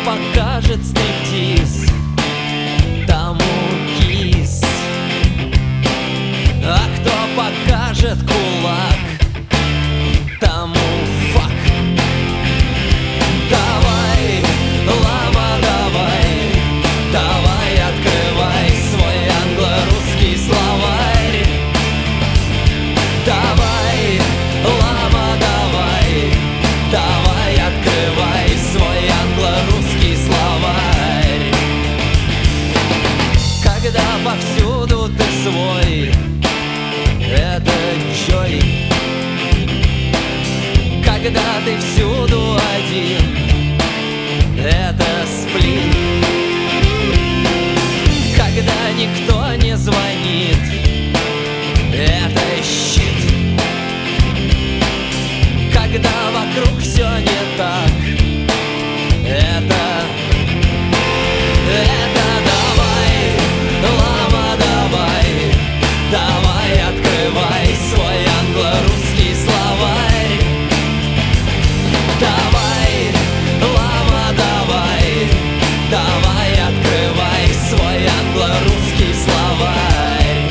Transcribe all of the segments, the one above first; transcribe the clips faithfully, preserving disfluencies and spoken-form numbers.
покажет стриптиз, тому кис. А кто покажет кулак, тому фак. Давай, лама, давай, давай, открывай свой англо-русский словарь. Давай, лама, давай, давай, открывай свой англо-русский словарь. Когда повсюду ты свой, это Джой. Когда ты всюду один, это сплин. Когда никто не звонит, это щит. Когда вокруг все не так, это Это давай, лама, давай, давай, открывай свой англо-русский словарь. Давай, лама, давай, давай, открывай свой англо-русский словарь.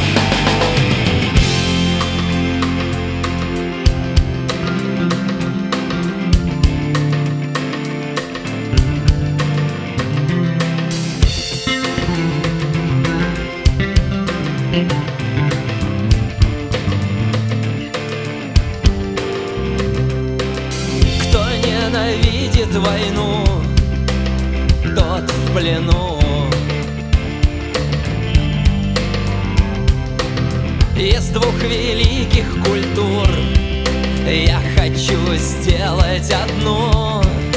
Кто ненавидит войну, тот в плену. Из двух великих культур я хочу сделать одну.